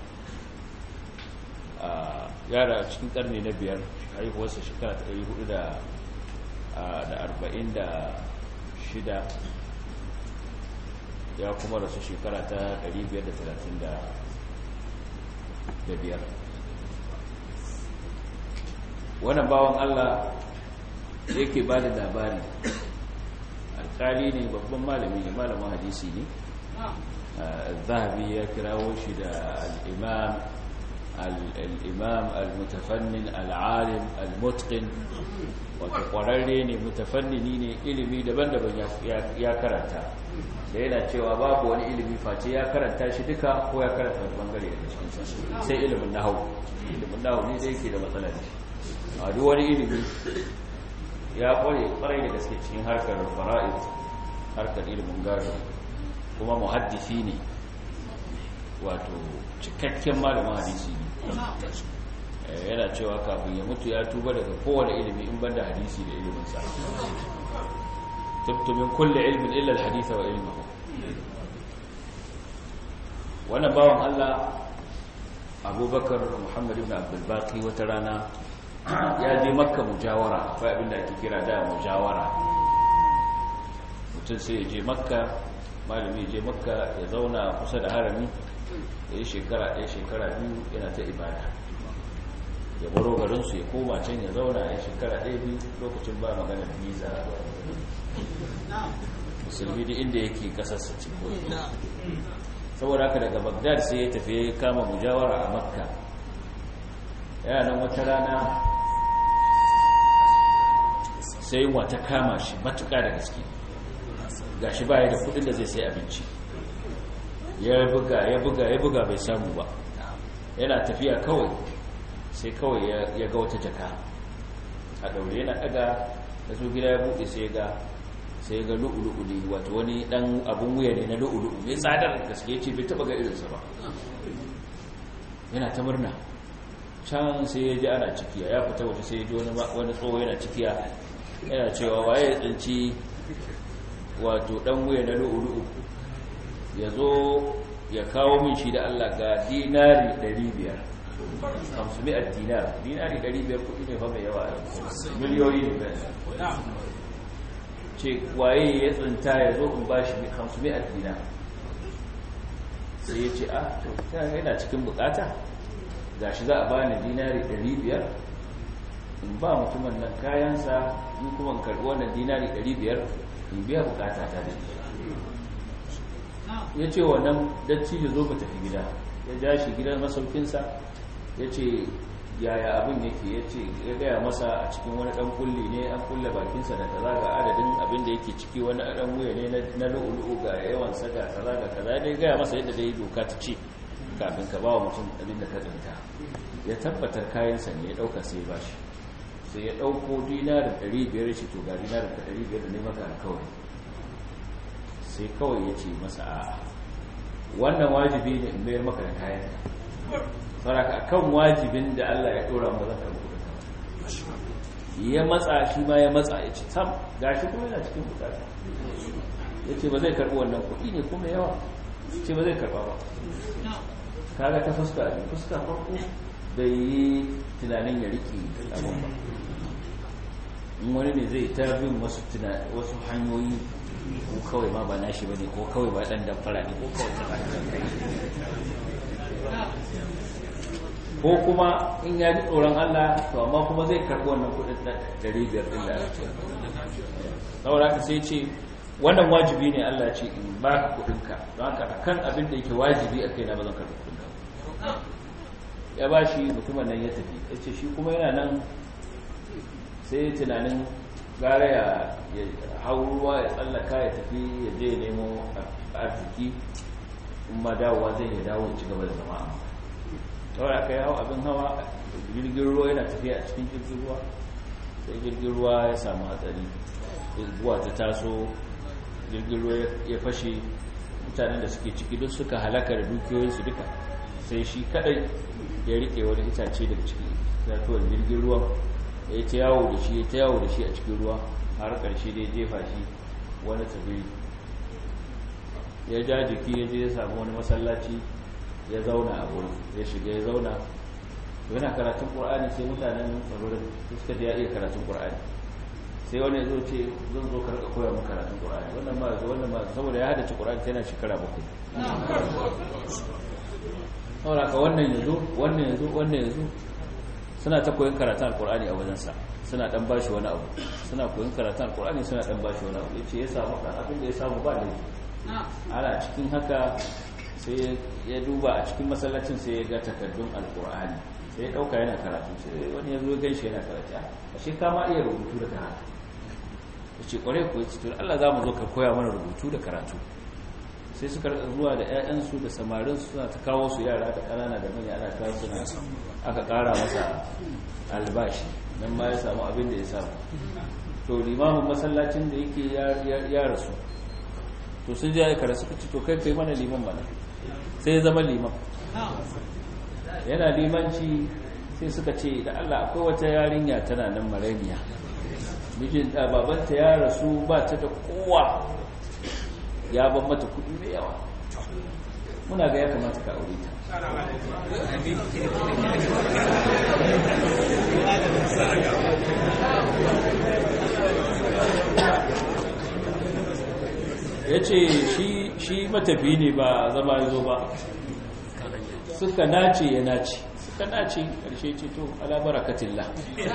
yara cikin karni na biyar, haihuwarsa shekara ta ɗari hudu da arba'in da shida, ya kuma rasu shekara ta ɗari biyar da talatin da biyar. Wannan bawan Allah yake ba da labari, alƙali ne, babban malami ne, malamin hadisi ne. Zahabi ya kirawo shi da al-imam al-imam al-mutafannin al-alim al-mutqin, wato kwararre ne, mutafannini ne, ilimi daban-daban ya karanta, da yana cewa babu wani ilimi face ya karanta shi duka ko ya karanta wani bangare daga cikinsa, sai ilimin nahwu. Ilimin nahwu ne da yake da matsala ne, a duk wani ilimi ya kware kwarai da gaske cikin harkar fara'id, harkar ilimin gado, kuma muhaddisi ne, wato cikakken malamin hadisi ne. Yana cewa kafin ya mutu ya tuba daga kowane ilimi in banda hadisi da iliminsa. tubtu min kulli ilmin illa al-hadith wa ilmuhu. Wannan bawan Allah Abubakar Muhammad ibn Abdul Baqi wata rana ya je makka mujawara, akwai abin da ake kira da mujawara. Mutum sai ya je makka, malami ya je makka ya zauna kusa da harami ya yi shekara ɗaya shekara biyu yana ta ibada, ya baro garinsu ya koma can ya zauna ya shekara ɗaya biyu, lokacin ba maganar visa, musulmi da inda yake kasarsa cikin. Saboda haka daga Baghdad sai ya tafi ya kama mujawara a makka. Yana nan wata rana sai yunwa ta kama shi matuƙa da gaske, ga shi baya da kudin da zai sai abinci. Ya buga ya buga ya buga bai samu ba, yana tafiya kawai sai kawai ya ga wata jaka a daure, yana daga da su gida ya buɗe sai ga sai ga lu'ulu'u ne, wato wani dan abun wuya ne na lu'ulu'u mai tsadar gaske, ce bai taba ga irinsa ba. Yana ta murna, can sai ya ji ana cikiya, ya fita waje sai ya ji wani tsoho yana cikiya, yana cewa waye ya tsinci wato dan wuya na lu'ulu'u ya zo ya kawo min shi da Allah, ga dinari ɗari biyar, hamsin a dinar, dinari ɗari biyar kuɗi ne fa mai yawa, miliyoyi ne ba. Ce waye ya tsinta ya zo in ba shi hamsin a dinar. Sai ya ce a to ta yana cikin bukata, ga shi za a ba ni dinari ɗari biyar in ba mutumin nan kayansa, in kuma in karɓi wannan dinari ɗari biyar in biya bukata ta da shi. Ya ce wannan dacci ya zo mu tafi gida, ya ja shi gidan masaukinsa, ya ce yaya abin yake, ya ce ya gaya masa a cikin wani ɗan kulli ne, an kulle bakinsa da kaza ga adadin abin da yake ciki, wani ɗan wuya ne na lu'ulu'u ga yawansa ga kaza ga kaza, dai gaya masa yadda dai doka ta ce kafin ka ba wa mutum abin da ka tsinta. Ya tabbatar kayansa ne, ya ɗauka sai ba shi, sai ya ɗauko dinarin ɗari biyar ce to ga dinarin ka ɗari biyar da ne maka alkawari. Sai kawai ya ce masa a wannan wajibi ne in bayar maka da kayan ka, saraka akan wajibin da Allah ya ɗora mu zan karɓi kuɗin ka. Ya matsa, shi ma ya matsa, ya ce sam gashi kuma yana cikin bukata, ya ce ba zai karɓi wannan kuɗi ne kuma yawa, ce ba zai karɓa ba. Kaga ta fuska ne, fuska farko bai yi tunanin ya riƙe abin ba. In wani ne zai ta bin wasu wasu hanyoyi, ko kawai ma ba nashi bane, ko kawai ba dan damfara ne, ko kawai ta ko kuma in ya ji tsoron Allah to amma kuma zai karɓi wannan kuɗin ɗari biyar ɗin da aka ce. Saboda haka sai ce wannan wajibi ne, Allah ce in ba ka kuɗinka, don haka akan abin da yake wajibi a kaina ba zan karɓi kuɗinka. Ya ba shi, mutumin nan ya tafi, ya ce shi kuma yana nan sai tunanin gara ya hau ruwa ya tsallaka ya tafi ya je ya nemo arziki, in ma dawowa zai ya dawo ci gaba da zama. Saboda aka yi hau abin hawa, jirgin ruwa yana tafiya a cikin jirgin ruwa, sai jirgin ruwa ya samu hatsari, guguwa ta taso, jirgin ruwa ya fashe, mutanen da suke ciki duk suka halaka da dukiyoyinsu duka, sai shi kadai ya rike wani itace daga ciki zatuwar jirgin ruwa, ya ta yawo da shi ya ta yawo da shi a cikin ruwa har karshe da ya jefa shi wani tsibiri. Ya ja jiki ya je ya samu wani masallaci ya zauna a wurin, ya shiga ya zauna, yana karatun Qur'ani, sai mutanen tsibirin suka ji ya iya karatun Qur'ani, sai wani ya zo ce zan zo karɓa koya mun karatun Qur'ani, wannan ma zo wannan ma, saboda ya hadace Qur'ani tana shekara bakwai. Saboda ka wannan ya zo wannan ya zo wannan ya zo suna ta koyon karatun Al-Qur'ani a wajensa, suna dan bashi wani abu, suna koyon karatun Al-Qur'ani suna dan bashi wani abu. Yace ya samu kan abin da ya samu ba ne. Ana cikin haka sai ya duba a cikin masallacin, sai ya ga takaddun Al-Qur'ani, sai ya dauka yana karatu, sai wani ya zo ya ganshi yana karatu, ashe ka ma iya rubutu da karatu. Yace kware ko yace to Allah za mu zo ka koya mana rubutu da karatu. Sai suka zuwa da ƴaƴansu da samarin suna ta kawo su yara da ƙanana da manya, ana kawo suna, aka ƙara masa albashi, nan ma ya samu abin da ya samu. To limamin masallacin da yake ya rasu, to sun ji ya karasu, suka ci to kai kai mana liman mana, sai ya zama liman. Yana limanci sai suka ce da Allah akwai wata yarinya tana nan marainiya, mijin da babanta ya rasu, ba ta da kowa, ya ban mata kudi mai yawa, muna ga ya kamata ka aure ta ya ce shi matafi ne ba zama ya zo ba suka nace ya nace suka nace ƙarshe ce to ala barakatillah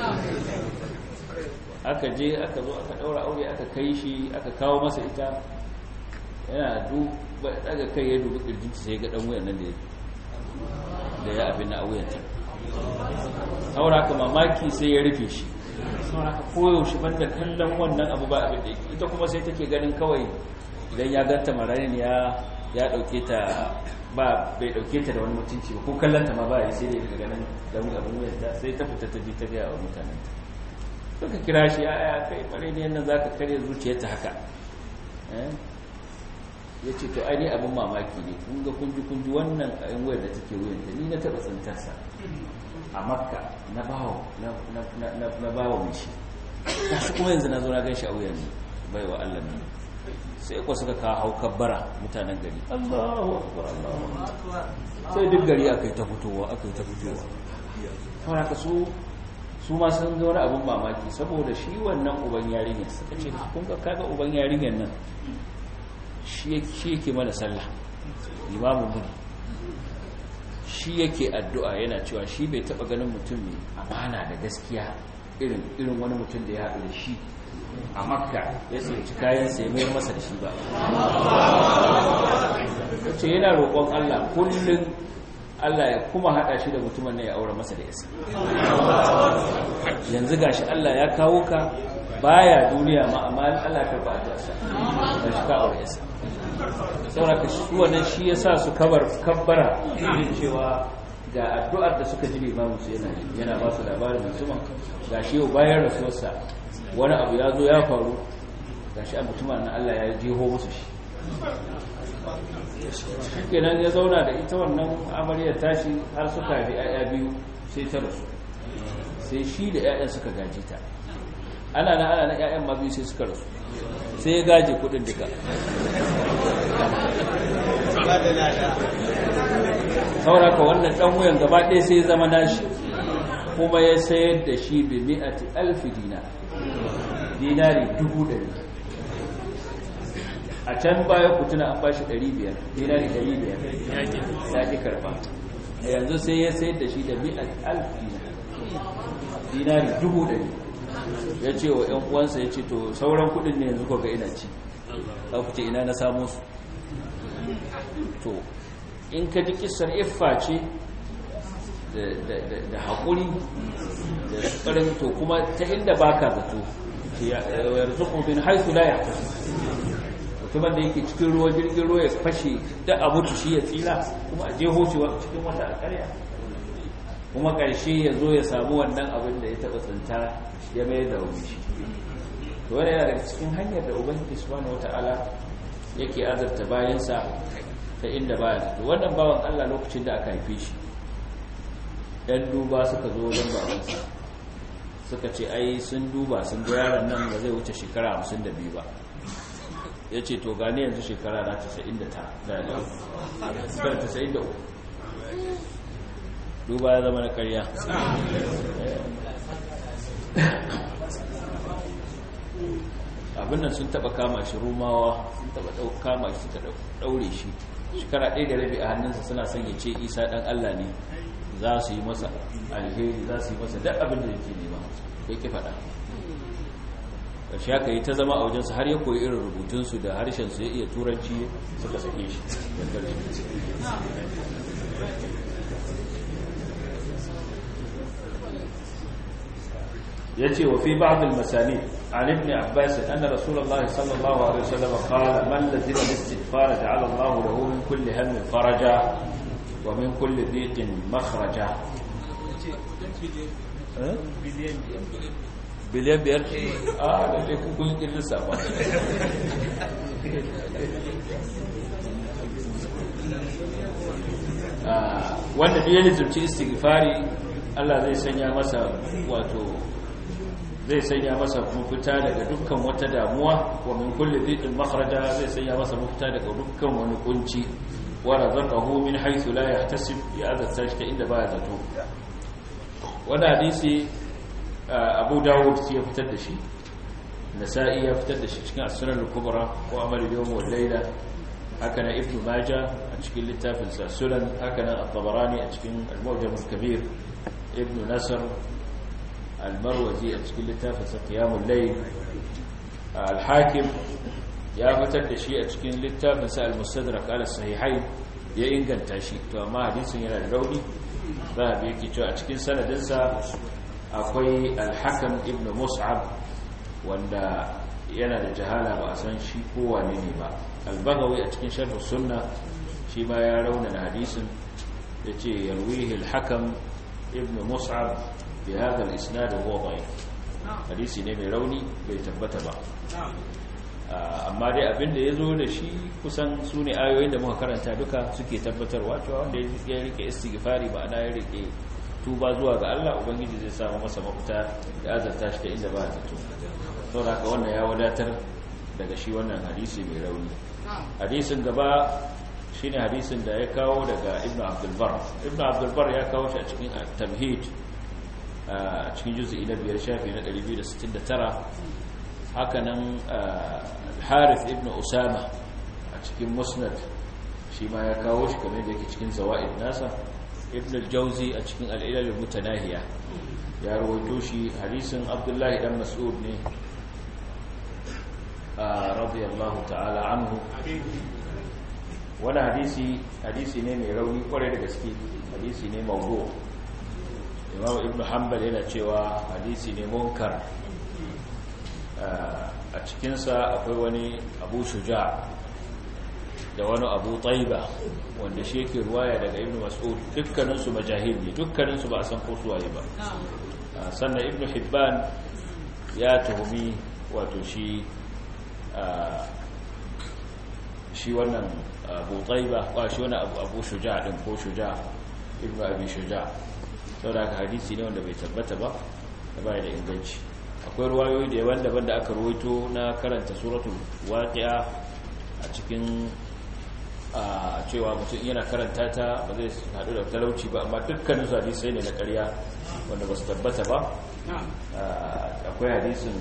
aka je aka zo aka daura aure aka kai shi aka kawo masa ita yana duba daga kai ya dubi kirjinta sai ga dan wuyan nan da da ya abin na wuyanta saboda haka mamaki sai ya rufe shi saboda haka koyaushe banda kallon wannan abu ba abin da ita kuma sai take ganin kawai idan ya ganta marayin ya ya dauke ta ba bai dauke ta da wani mutunci ba ko kallon ta ma ba ya sai da daga ganin dan abin wuyanta sai ta fita ta ji ta ga mutanen ta suka kira shi ya kai bare ne nan zaka kare zuciyarta haka eh yace to ai ne abin mamaki ne kun ga kun ji kun ji wannan ayin wayar da take wuyanta ni na taba tsantar sa a Makka na bawo na na na na bawo mishi kashi kuma yanzu na zo na ganshi a wuyan baiwa Allah ne sai ko suka ka hau kabbara mutanen gari Allahu akbar Allahu akbar sai duk gari akai ta fitowa akai ta fitowa fara ka su su ma sun ga wani abin mamaki saboda shi wannan uban yarinyar suka ce kun ga kaga uban yarinyar nan shi yake mana sallah imamu mun shi yake addu'a yana cewa shi bai taba ganin mutum mai amana da gaskiya irin irin wani mutum da ya haɗu da shi a Makka ya tsinci kayan sai mai masa da shi ba ce yana roƙon Allah kullum Allah ya kuma haɗa shi da mutumin ne ya aure masa da yasa yanzu gashi Allah ya kawo ka baya duniya ma amma Allah ka ba ta sa da shi ka aure yasa saboda shi wannan shi yasa su kabar kabbara cewa ga addu'ar da suka ji limamu su yana yana ba su labarin mutumin gashi yau bayan rasuwarsa wani abu ya zo ya faru gashi a mutumin nan Allah ya jeho musu shi shikenan ya zauna da ita wannan amaryar tashi har suka haifi ƴaƴa biyu sai ta rasu sai shi da ƴaƴan suka gaji ta ana na ana na ƴaƴan ma biyu sai suka rasu sai ya gaje kudin duka sauraka wannan dan wuyan gaba ɗaya sai ya zama nashi kuma ya sayar da shi bi mi'ati alfi dinar dinari dubu ɗari a can baya kutuna an bashi ɗari biyar dinari ɗari biyar ya ƙi karɓa yanzu sai ya sayar da shi da mi'ati alfi dinari dubu ɗari ya ce wa ‘yan uwansa ya ce to sauran kudin ne yanzu ga ina ci za ku ce ina na samu su to in ka ji kisar iffa ce da haƙuri da ƙarin to kuma ta inda ba ka zato yarzuku bin haisu la ya mutumin da yake cikin ruwa jirgin ruwa ya fashe da a mutu shi ya tsira kuma a jeho shi cikin wata alƙarya kuma ƙarshe ya zo ya samu wannan abin da ya taɓa tsinta ya mai da wani shi to wani yana daga cikin hanyar da ubangiji subhanahu wata'ala yake azarta bayansa ta inda baya zato wannan bawan Allah lokacin da aka haife shi ɗan duba suka zo wajen babansa suka ce ai sun duba sun ga yaron nan ba zai wuce shekara hamsin da biyu ba ya ce to gani yanzu shekara na casa'in da uku duba ya zama na karya abin nan sun taba kama shi rumawa sun taba kama shi suka daure shi shekara ɗaya da rabi a hannunsa suna son ya ce isa ɗan Allah ne za su yi masa alheri za su yi masa duk abin da yake nema ya ki faɗa ƙarshe aka yi ta zama a wajensu har ya koyi irin rubutunsu da harshensu ya iya turanci suka sake shi yace wa fi ba'd al-masani an ibn abbas anna rasulullah sallallahu alaihi wasallam qala man lazima al-istighfar ja'ala Allah lahu min kulli hammin faraja wa min kulli dhiqin makhraja biliyan biyar a da dai kun kirkin safa wanda da ya lizurci istighfari Allah zai sanya masa wato zai sanya masa mafita daga dukkan wata damuwa wa min kulli dhiqin makhraja zai sanya masa mafita daga dukkan wani kunci wa razaqahu min haythu la yahtasib ya azata shi inda baya zato. Wannan hadisi Abu Dawud ya fitar da shi, Nasa'i ya fitar da shi cikin As-Sunan al-Kubra ko Amal al-Yawm wal Layla, haka nan Ibn Majah a cikin littafin sa Sunan, haka nan At-Tabarani a cikin Al-Mu'jam al-Kabir, Ibn Nasr al-Marwazi a cikin littafin sa Qiyam al-Layl, Al-Hakim ya fitar da shi a cikin littafin sa Al-Mustadrak ala Sahihayn ya inganta shi. To amma hadisin yana da rauni, zahabi yake cewa a cikin sanadinsa akwai Al-Hakam ibn Mus'ab wanda yana da jahala, ba a san shi kowane ne ba. Al-Baghawi a cikin Sharh Sunna shi ma ya raunana hadisin, yace yarwihi Al-Hakam ibn Mus'ab bi hadha al-isnad huwa da'if. Hadisi ne mai rauni, bai tabbata ba. Amma dai abinda yazo da shi kusan sune ayoyin da muka karanta duka suke tabbatarwa cewa wanda ya rike istighfari ba ana ya rike tuba zuwa ga Allah, ubangiji zai samu masa mafita da azarta shi da inda ba ta to. Saboda haka wannan ya wadatar daga shi wannan hadisi mai rauni. Hadisin gaba shine hadisin da ya kawo daga Ibn Abdul Barr. Ibn Abdul Barr ya kawo shi a cikin At-Tamhid a cikin juz'i na biyar shafi na ɗari biyu da sittin da tara. Haka nan Al-Harith ibn Usama a cikin Musnad shi ma ya kawo shi kamar da yake cikin Zawaid nasa. Ibn al-Jawzi a cikin Al-Ilal al-Mutanahiya ya rawaito shi. Hadisin Abdullah ibn Mas'ud ne radiyallahu ta'ala anhu. Wannan hadisi hadisi ne mai rauni kwarai da gaske, hadisi ne mawdu'. Imam Ibn Hanbal yana cewa hadisi ne munkar. A cikinsa akwai wani Abu Shuja da wani Abu Taiba wanda shi yake ruwaya daga Ibn Mas'ud, dukkaninsu majahil ne, dukkaninsu ba a san ko suwaye ba. Sannan Ibn Hibban ya tuhumi wato shi shi wannan Abu Taiba, ba shi wani Abu Shuja din ko Shuja Ibn Abi Shuja. Saboda haka hadisi ne wanda bai tabbata ba, da bai da inganci. Akwai ruwayoyi da daban-daban da aka ruwaito na karanta suratul waqi'a a cikin cewa mutum yana karanta ta ba zai haɗu da talauci ba, amma dukkanin su hadisai ne na ƙarya wanda ba su tabbata ba. Akwai hadisin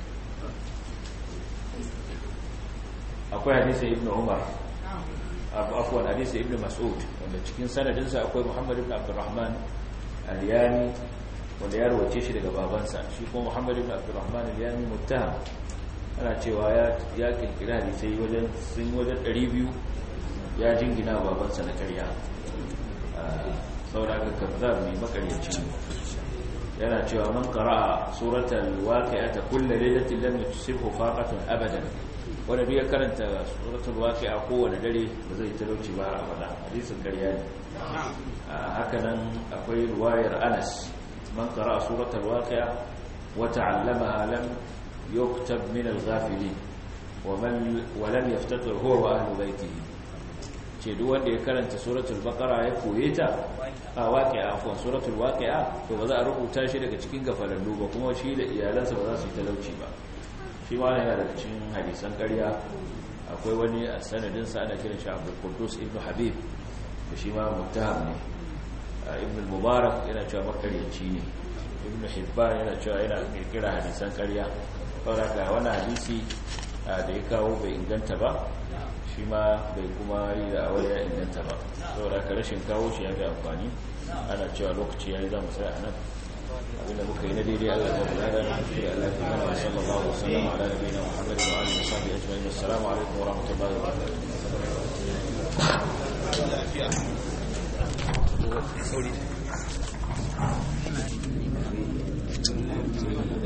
akwai hadisin Ibn Umar, afwan hadisin Ibn Mas'ud wanda cikin sanadinsa akwai Muhammad ibn Abdurrahman al-Yani wanda ya rawace shi daga babansa. Shi kuma Muhammad ibn Abdurrahman al-Yani muttaham, ana cewa ya ya kirkira hadisi wajen sun wajen ɗari biyu ya jingina babansa na ƙarya. saboda haka kazzab ne, makaryaci. Yana cewa man qara'a suratal waqi'ata kullu laylatin lam tusibhu faqatun abadan, wanda bai karanta suratul waqi'a kowane dare ba zai talauci ba abada. Hadisin ƙarya ne. Haka nan akwai riwayar Anas, من قرأ سورة الواقعة وتعلمها لم يكتب من الغافلين ومن ولم يفتتر هو وأهل بيته. ce duk wanda ya karanta suratul baqara ya koye ta a waqi'a afwan suratul waqi'a to ba za a rubuta shi daga cikin gafalallu ba, kuma shi da iyalansa ba za su yi talauci ba. Shi ma yana daga cikin hadisan ƙarya. Akwai wani a sanadin sa ana kiran shi Abdul Quddus ibn Habib, da shi ma muttaham ne. Ibn al-Mubarak yana cewa makaryaci ne. Ibn Hibban yana cewa yana kirkira hadisan ƙarya. Saboda ga wannan hadisi da ya kawo bai inganta ba, shi ma bai kuma yi da awar ya inganta ba. Saboda ka rashin kawo shi ya fi amfani. Ana cewa lokaci ya yi za mu sai a nan. abinda muka yi na daidai Allah ya bada da shi Allah ya mana sallallahu alaihi wasallam ala nabiyina Muhammad wa alihi wa sahbihi ajma'in. Assalamu alaikum wa rahmatullahi wa barakatuh.